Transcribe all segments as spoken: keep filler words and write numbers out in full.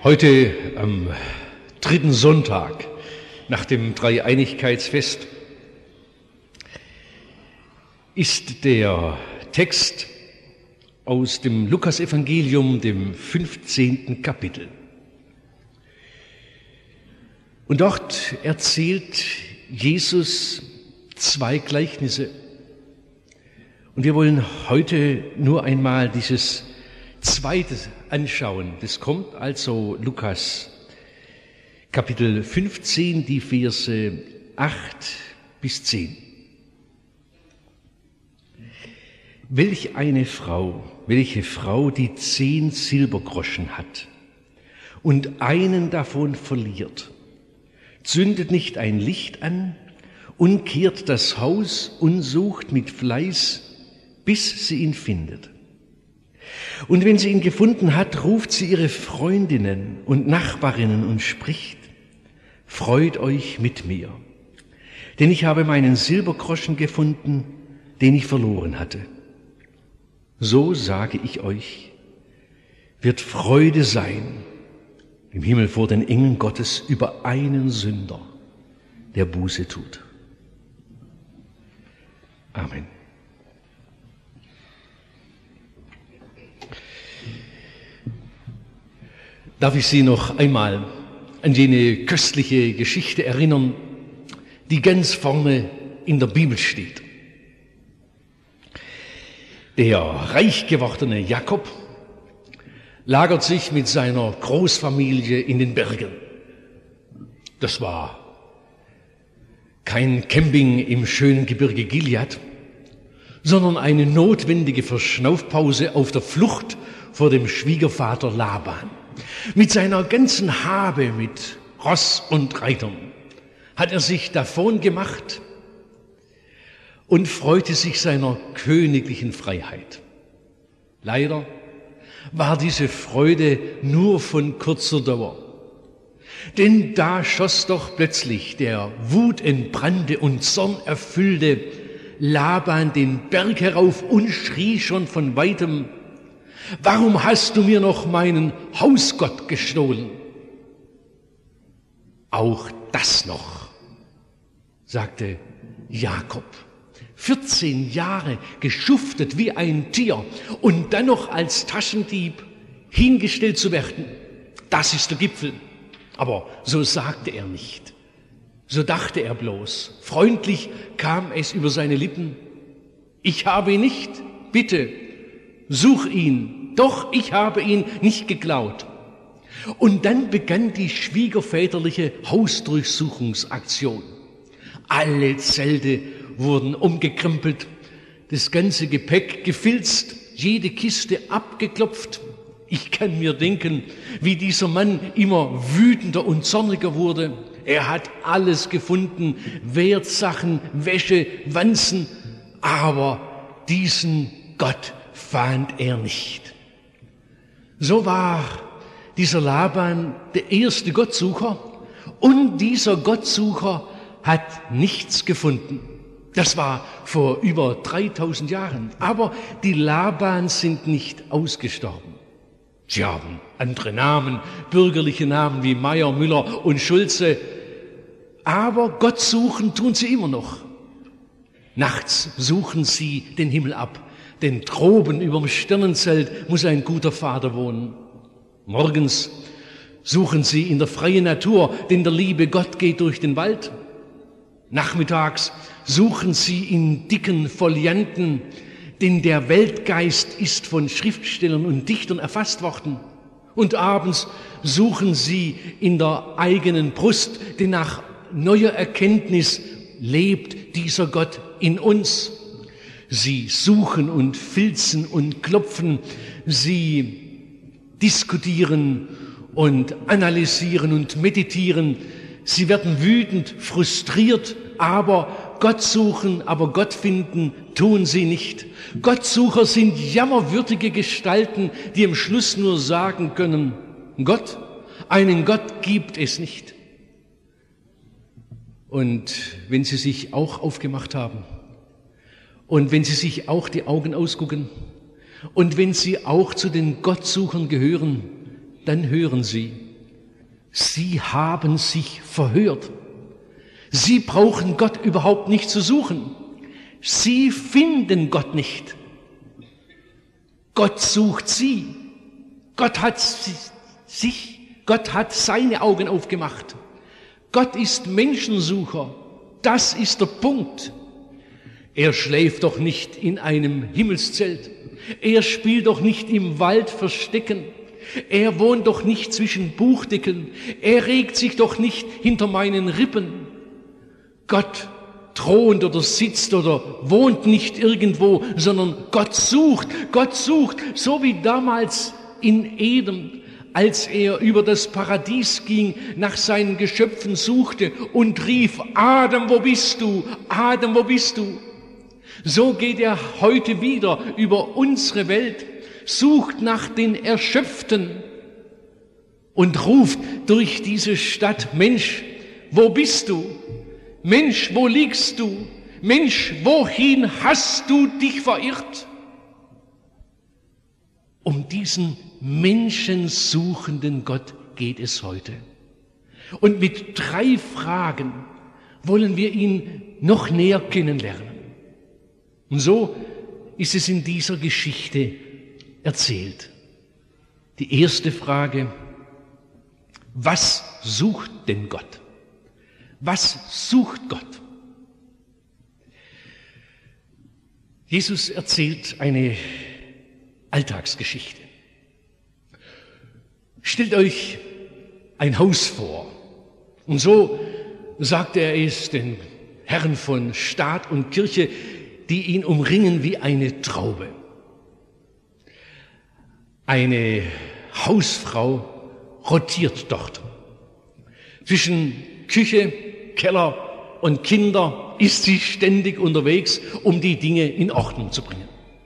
Heute am dritten Sonntag nach dem Dreieinigkeitsfest ist der Text aus dem Lukasevangelium, dem fünfzehnten Kapitel. Und dort erzählt Jesus zwei Gleichnisse. Und wir wollen heute nur einmal dieses zweite anschauen. Das kommt also Lukas Kapitel fünfzehn, die Verse acht bis zehn. Welch eine Frau, welche Frau, die zehn Silbergroschen hat und einen davon verliert, zündet nicht ein Licht an und kehrt das Haus und sucht mit Fleiß, bis sie ihn findet. Und wenn sie ihn gefunden hat, ruft sie ihre Freundinnen und Nachbarinnen und spricht: Freut euch mit mir, denn ich habe meinen Silbergroschen gefunden, den ich verloren hatte. So sage ich euch, wird Freude sein im Himmel vor den Engeln Gottes über einen Sünder, der Buße tut. Amen. Darf ich Sie noch einmal an jene köstliche Geschichte erinnern, die ganz vorne in der Bibel steht. Der reich gewordene Jakob lagert sich mit seiner Großfamilie in den Bergen. Das war kein Camping im schönen Gebirge Gilead, sondern eine notwendige Verschnaufpause auf der Flucht vor dem Schwiegervater Laban. Mit seiner ganzen Habe, mit Ross und Reitern, hat er sich davon gemacht und freute sich seiner königlichen Freiheit. Leider war diese Freude nur von kurzer Dauer. Denn da schoss doch plötzlich der wutentbrannte und zornerfüllte Laban den Berg herauf und schrie schon von weitem: Warum hast du mir noch meinen Hausgott gestohlen? Auch das noch, sagte Jakob. vierzehn Jahre geschuftet wie ein Tier und dann noch als Taschendieb hingestellt zu werden. Das ist der Gipfel. Aber so sagte er nicht. So dachte er bloß. Freundlich kam es über seine Lippen: Ich habe ihn nicht, bitte, such ihn, doch ich habe ihn nicht geklaut. Und dann begann die schwiegerväterliche Hausdurchsuchungsaktion. Alle Zelte wurden umgekrempelt, das ganze Gepäck gefilzt, jede Kiste abgeklopft. Ich kann mir denken, wie dieser Mann immer wütender und zorniger wurde. Er hat alles gefunden, Wertsachen, Wäsche, Wanzen, aber diesen Gott fand er nicht. So war dieser Laban der erste Gottsucher und dieser Gottsucher hat nichts gefunden. Das war vor über dreitausend Jahren. Aber die Labans sind nicht ausgestorben. Sie haben andere Namen, bürgerliche Namen wie Meyer, Müller und Schulze. Aber Gott suchen tun sie immer noch. Nachts suchen sie den Himmel ab, denn droben überm Sternenzelt muss ein guter Vater wohnen. Morgens suchen sie in der freien Natur, denn der liebe Gott geht durch den Wald. Nachmittags suchen sie in dicken Folianten, denn der Weltgeist ist von Schriftstellern und Dichtern erfasst worden. Und abends suchen sie in der eigenen Brust, denn nach neuer Erkenntnis lebt dieser Gott in uns. Sie suchen und filzen und klopfen, sie diskutieren und analysieren und meditieren. Sie werden wütend, frustriert, aber Gott suchen, aber Gott finden tun sie nicht. Gottsucher sind jammerwürdige Gestalten, die am Schluss nur sagen können: Gott, einen Gott gibt es nicht. Und wenn sie sich auch aufgemacht haben und wenn sie sich auch die Augen ausgucken und wenn sie auch zu den Gottsuchern gehören, dann hören sie: Sie haben sich verhört. Sie brauchen Gott überhaupt nicht zu suchen. Sie finden Gott nicht. Gott sucht sie. Gott hat sich, Gott hat seine Augen aufgemacht. Gott ist Menschensucher. Das ist der Punkt. Er schläft doch nicht in einem Himmelszelt. Er spielt doch nicht im Wald verstecken. Er wohnt doch nicht zwischen Buchdeckeln. Er regt sich doch nicht hinter meinen Rippen. Gott thront oder sitzt oder wohnt nicht irgendwo, sondern Gott sucht. Gott sucht, so wie damals in Eden, als er über das Paradies ging, nach seinen Geschöpfen suchte und rief, Adam, wo bist du? Adam, wo bist du? So geht er heute wieder über unsere Welt, sucht nach den Erschöpften und ruft durch diese Stadt, Mensch, wo bist du? Mensch, wo liegst du? Mensch, wohin hast du dich verirrt? Um diesen menschensuchenden Gott geht es heute. Und mit drei Fragen wollen wir ihn noch näher kennenlernen. Und so ist es in dieser Geschichte erzählt. Die erste Frage, was sucht denn Gott? Was sucht Gott? Jesus erzählt eine Alltagsgeschichte. Stellt euch ein Haus vor. Und so sagt er es den Herren von Staat und Kirche, die ihn umringen wie eine Traube. Eine Hausfrau rotiert dort. Zwischen Küche, Keller und Kinder ist sie ständig unterwegs, um die Dinge in Ordnung zu bringen.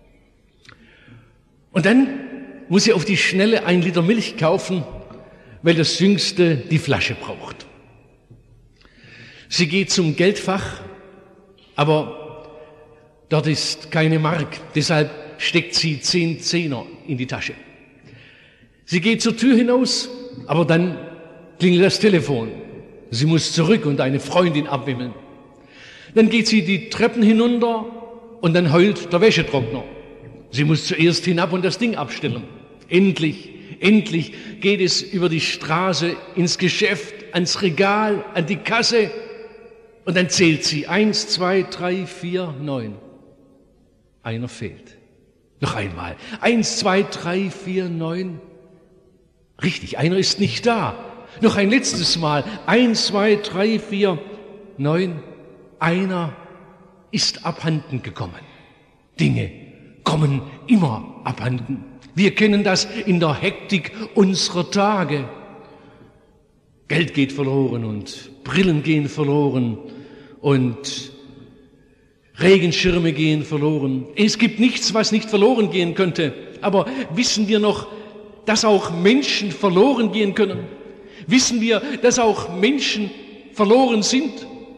Und dann muss sie auf die Schnelle ein Liter Milch kaufen, weil das Jüngste die Flasche braucht. Sie geht zum Geldfach, aber dort ist keine Mark, deshalb steckt sie zehn Zehner in die Tasche. Sie geht zur Tür hinaus, aber dann klingelt das Telefon. Sie muss zurück und eine Freundin abwimmeln. Dann geht sie die Treppen hinunter und dann heult der Wäschetrockner. Sie muss zuerst hinab und das Ding abstellen. Endlich, endlich geht es über die Straße ins Geschäft, ans Regal, an die Kasse und dann zählt sie. Eins, zwei, drei, vier, neun. Einer fehlt. Noch einmal. Eins, zwei, drei, vier, neun. Richtig, einer ist nicht da. Noch ein letztes Mal. Eins, zwei, drei, vier, neun. Einer ist abhanden gekommen. Dinge kommen immer abhanden. Wir kennen das in der Hektik unserer Tage. Geld geht verloren und Brillen gehen verloren und Regenschirme gehen verloren. Es gibt nichts, was nicht verloren gehen könnte. Aber wissen wir noch, dass auch Menschen verloren gehen können? Wissen wir, dass auch Menschen verloren sind?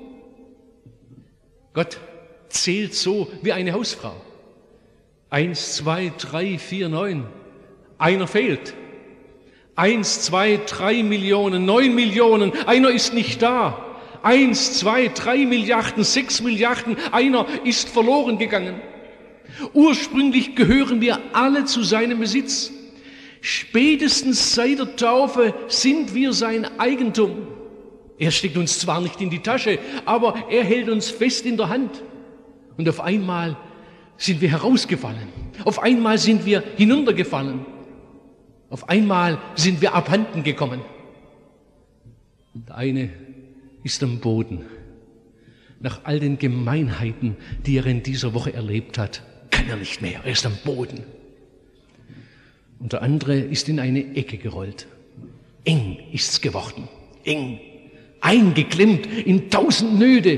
Gott zählt so wie eine Hausfrau. Eins, zwei, drei, vier, neun. Einer fehlt. Eins, zwei, drei Millionen, neun Millionen. Einer ist nicht da. Eins, zwei, drei Milliarden, sechs Milliarden. Einer ist verloren gegangen. Ursprünglich gehören wir alle zu seinem Besitz. Spätestens seit der Taufe sind wir sein Eigentum. Er steckt uns zwar nicht in die Tasche, aber er hält uns fest in der Hand. Und auf einmal sind wir herausgefallen. Auf einmal sind wir hinuntergefallen. Auf einmal sind wir abhanden gekommen. Der eine ist am Boden. Nach all den Gemeinheiten, die er in dieser Woche erlebt hat, kann er nicht mehr. Er ist am Boden. Und der andere ist in eine Ecke gerollt. Eng ist's geworden. Eng. Eingeklemmt in tausend Nöte.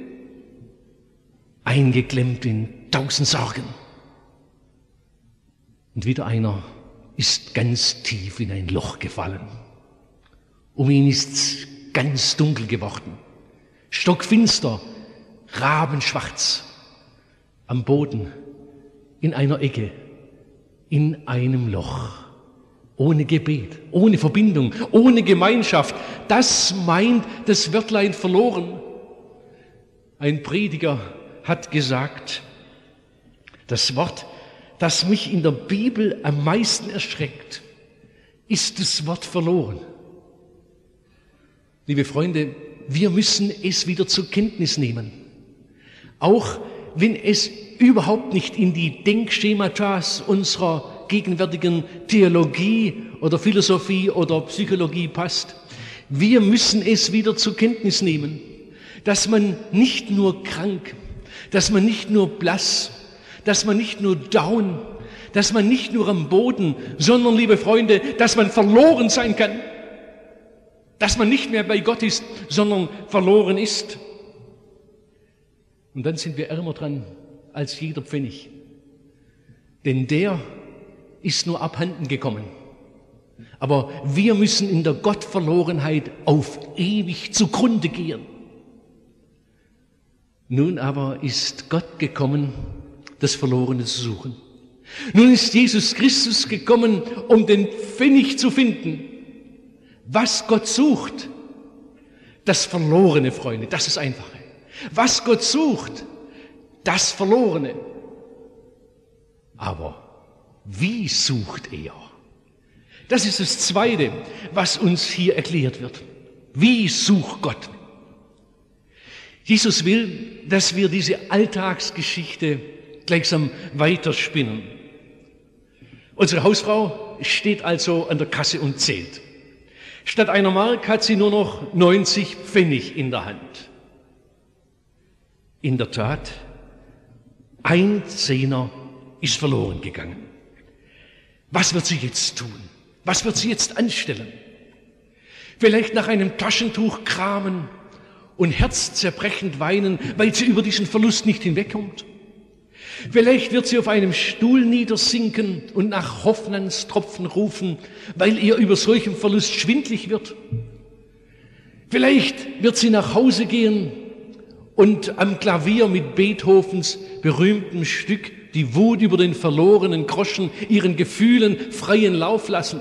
Eingeklemmt in tausend Sorgen. Und wieder einer ist ganz tief in ein Loch gefallen. Um ihn ist's ganz dunkel geworden. Stockfinster, rabenschwarz. Am Boden, in einer Ecke, in einem Loch. ohne Gebet, ohne Verbindung, ohne Gemeinschaft. Das meint das Wörtlein verloren. Ein Prediger hat gesagt, das Wort, das mich in der Bibel am meisten erschreckt, ist das Wort verloren. Liebe Freunde, wir müssen es wieder zur Kenntnis nehmen. Auch wenn es überhaupt nicht in die Denkschematas unserer gegenwärtigen Theologie oder Philosophie oder Psychologie passt. Wir müssen es wieder zur Kenntnis nehmen, dass man nicht nur krank, dass man nicht nur blass, dass man nicht nur down, dass man nicht nur am Boden, sondern, liebe Freunde, dass man verloren sein kann, dass man nicht mehr bei Gott ist, sondern verloren ist. Und dann sind wir ärmer dran als jeder Pfennig, denn der ist nur abhanden gekommen. Aber wir müssen in der Gottverlorenheit auf ewig zugrunde gehen. Nun aber ist Gott gekommen, das Verlorene zu suchen. Nun ist Jesus Christus gekommen, um den Pfennig zu finden. Was Gott sucht, das Verlorene, Freunde, das ist Einfache. Was Gott sucht, das Verlorene. Aber wie sucht er? Das ist das Zweite, was uns hier erklärt wird. Wie sucht Gott? Jesus will, dass wir diese Alltagsgeschichte gleichsam weiterspinnen. Unsere Hausfrau steht also an der Kasse und zählt. Statt einer Mark hat sie nur noch neunzig Pfennig in der Hand. In der Tat, ein Zehner ist verloren gegangen. Was wird sie jetzt tun? Was wird sie jetzt anstellen? Vielleicht nach einem Taschentuch kramen und herzzerbrechend weinen, weil sie über diesen Verlust nicht hinwegkommt? Vielleicht wird sie auf einem Stuhl niedersinken und nach Hoffnungstropfen rufen, weil ihr über solchen Verlust schwindlig wird. Vielleicht wird sie nach Hause gehen und am Klavier mit Beethovens berühmtem Stück die Wut über den verlorenen Groschen ihren Gefühlen freien Lauf lassen.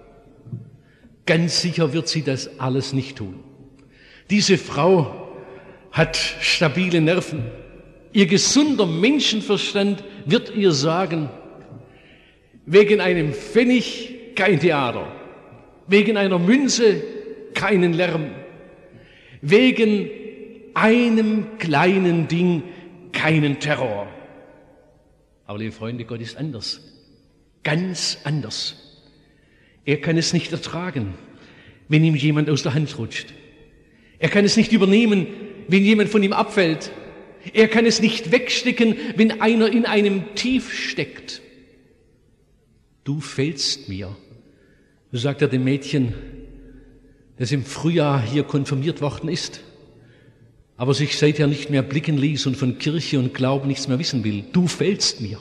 Ganz sicher wird sie das alles nicht tun. Diese Frau hat stabile Nerven. Ihr gesunder Menschenverstand wird ihr sagen, wegen einem Pfennig kein Theater, wegen einer Münze keinen Lärm, wegen einem kleinen Ding keinen Terror. Aber liebe Freunde, Gott ist anders, ganz anders. Er kann es nicht ertragen, wenn ihm jemand aus der Hand rutscht. Er kann es nicht übernehmen, wenn jemand von ihm abfällt. Er kann es nicht wegstecken, wenn einer in einem Tief steckt. Du fehlst mir, sagt er dem Mädchen, das im Frühjahr hier konfirmiert worden ist, aber sich seither nicht mehr blicken ließ und von Kirche und Glauben nichts mehr wissen will. Du fehlst mir.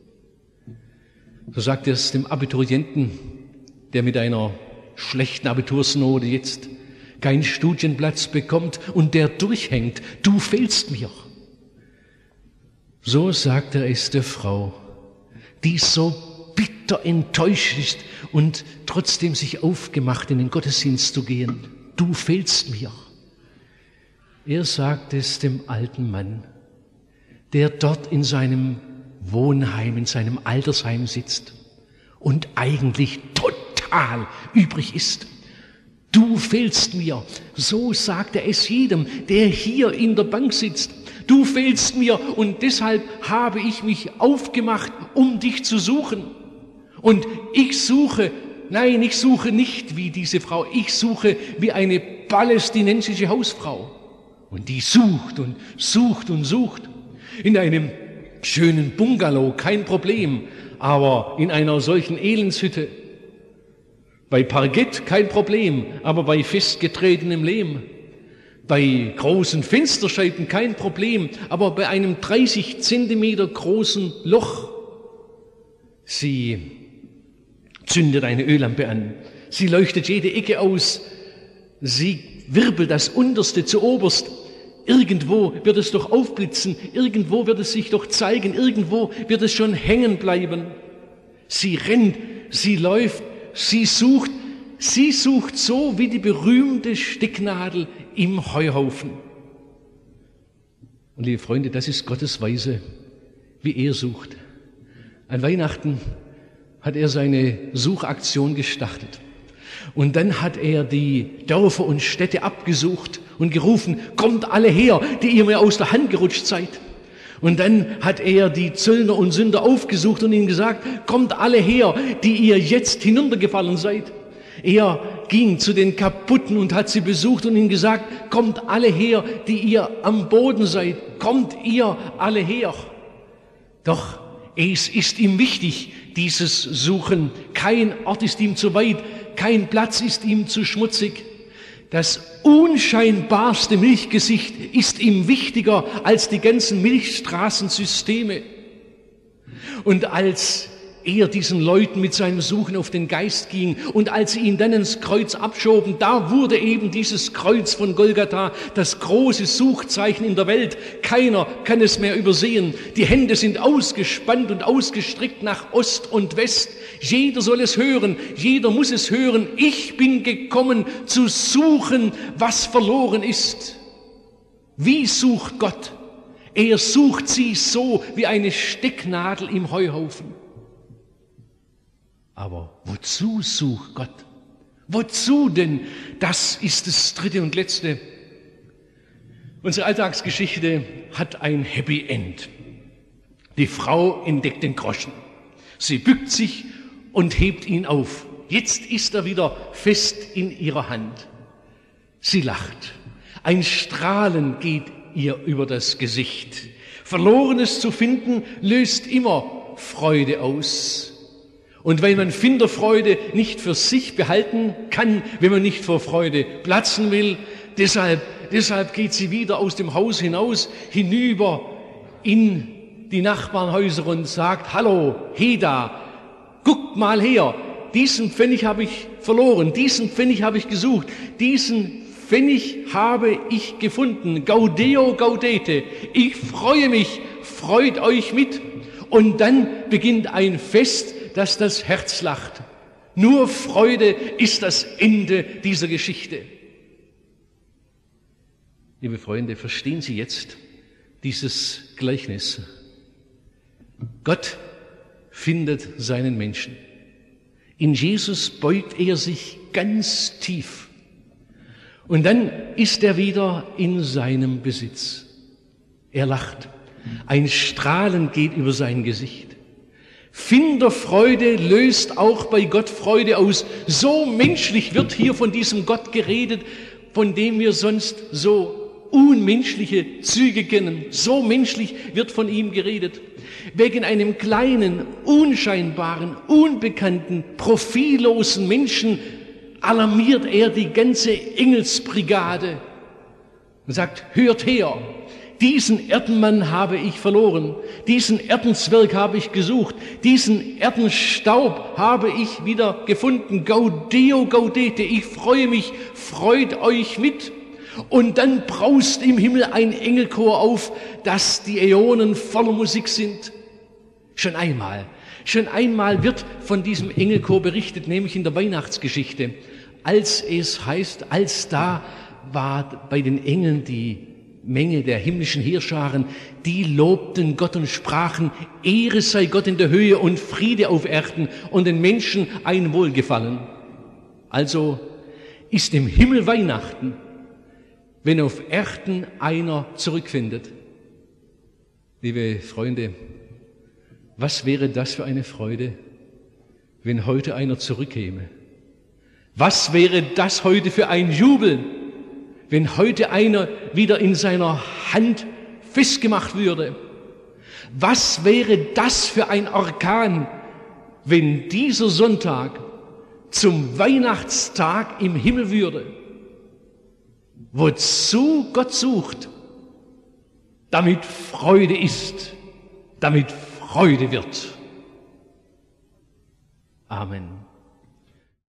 So sagt er es dem Abiturienten, der mit einer schlechten Abitursnote jetzt keinen Studienplatz bekommt und der durchhängt. Du fehlst mir. So sagt er es der Frau, die so bitter enttäuscht ist und trotzdem sich aufgemacht, in den Gottesdienst zu gehen. Du fehlst mir. Er sagt es dem alten Mann, der dort in seinem Wohnheim, in seinem Altersheim sitzt und eigentlich total übrig ist. Du fehlst mir. So sagt er es jedem, der hier in der Bank sitzt. Du fehlst mir und deshalb habe ich mich aufgemacht, um dich zu suchen. Und ich suche, nein, ich suche nicht wie diese Frau, ich suche wie eine palästinensische Hausfrau. Und die sucht und sucht und sucht. In einem schönen Bungalow, kein Problem, aber in einer solchen Elendshütte. Bei Parkett kein Problem, aber bei festgetretenem Lehm. Bei großen Fensterscheiben kein Problem, aber bei einem dreißig Zentimeter großen Loch. Sie zündet eine Öllampe an, sie leuchtet jede Ecke aus, sie wirbelt das Unterste zu oberst. Irgendwo wird es doch aufblitzen, irgendwo wird es sich doch zeigen, irgendwo wird es schon hängen bleiben. Sie rennt, sie läuft, sie sucht, sie sucht so wie die berühmte Stecknadel im Heuhaufen. Und liebe Freunde, das ist Gottes Weise, wie er sucht. An Weihnachten hat er seine Suchaktion gestartet. Und dann hat er die Dörfer und Städte abgesucht und gerufen, kommt alle her, die ihr mir aus der Hand gerutscht seid. Und dann hat er die Zöllner und Sünder aufgesucht und ihnen gesagt, kommt alle her, die ihr jetzt hinuntergefallen seid. Er ging zu den Kaputten und hat sie besucht und ihnen gesagt, kommt alle her, die ihr am Boden seid, kommt ihr alle her. Doch es ist ihm wichtig, dieses Suchen. Kein Ort ist ihm zu weit, kein Platz ist ihm zu schmutzig. Das unscheinbarste Milchgesicht ist ihm wichtiger als die ganzen Milchstraßensysteme. Und als er diesen Leuten mit seinem Suchen auf den Geist ging und als sie ihn dann ins Kreuz abschoben, da wurde eben dieses Kreuz von Golgatha das große Suchzeichen in der Welt. Keiner kann es mehr übersehen. Die Hände sind ausgespannt und ausgestreckt nach Ost und West. Jeder soll es hören, jeder muss es hören. Ich bin gekommen zu suchen, was verloren ist. Wie sucht Gott? Er sucht sie so wie eine Stecknadel im Heuhaufen. Aber wozu sucht Gott? Wozu denn? Das ist das dritte und letzte. Unsere Alltagsgeschichte hat ein Happy End. Die Frau entdeckt den Groschen. Sie bückt sich und hebt ihn auf. Jetzt ist er wieder fest in ihrer Hand. Sie lacht. Ein Strahlen geht ihr über das Gesicht. Verlorenes zu finden löst immer Freude aus. Und weil man Finderfreude nicht für sich behalten kann, wenn man nicht vor Freude platzen will, deshalb, deshalb geht sie wieder aus dem Haus hinaus, hinüber in die Nachbarnhäuser und sagt, hallo, Heda, guckt mal her, diesen Pfennig habe ich verloren, diesen Pfennig habe ich gesucht, diesen Pfennig habe ich gefunden, Gaudeo gaudete, ich freue mich, freut euch mit. Und dann beginnt ein Fest, dass das Herz lacht. Nur Freude ist das Ende dieser Geschichte. Liebe Freunde, verstehen Sie jetzt dieses Gleichnis? Gott findet seinen Menschen. In Jesus beugt er sich ganz tief. Und dann ist er wieder in seinem Besitz. Er lacht. Ein Strahlen geht über sein Gesicht. Finderfreude löst auch bei Gott Freude aus. So menschlich wird hier von diesem Gott geredet, von dem wir sonst so unmenschliche Züge kennen. So menschlich wird von ihm geredet. Wegen einem kleinen, unscheinbaren, unbekannten, profillosen Menschen alarmiert er die ganze Engelsbrigade und sagt, hört her! Diesen Erdenmann habe ich verloren, diesen Erdenzwerg habe ich gesucht, diesen Erdenstaub habe ich wieder gefunden. Gaudeo gaudete, ich freue mich, freut euch mit. Und dann braust im Himmel ein Engelchor auf, dass die Äonen voller Musik sind. Schon einmal, schon einmal wird von diesem Engelchor berichtet, nämlich in der Weihnachtsgeschichte, als es heißt, als da war bei den Engeln die Menge der himmlischen Heerscharen, die lobten Gott und sprachen, Ehre sei Gott in der Höhe und Friede auf Erden und den Menschen ein Wohlgefallen. Also ist im Himmel Weihnachten, wenn auf Erden einer zurückfindet. Liebe Freunde, was wäre das für eine Freude, wenn heute einer zurückkäme? Was wäre das heute für ein Jubel, wenn heute einer wieder in seiner Hand festgemacht würde? Was wäre das für ein Orkan, wenn dieser Sonntag zum Weihnachtstag im Himmel würde? Wozu Gott sucht, damit Freude ist, damit Freude wird. Amen.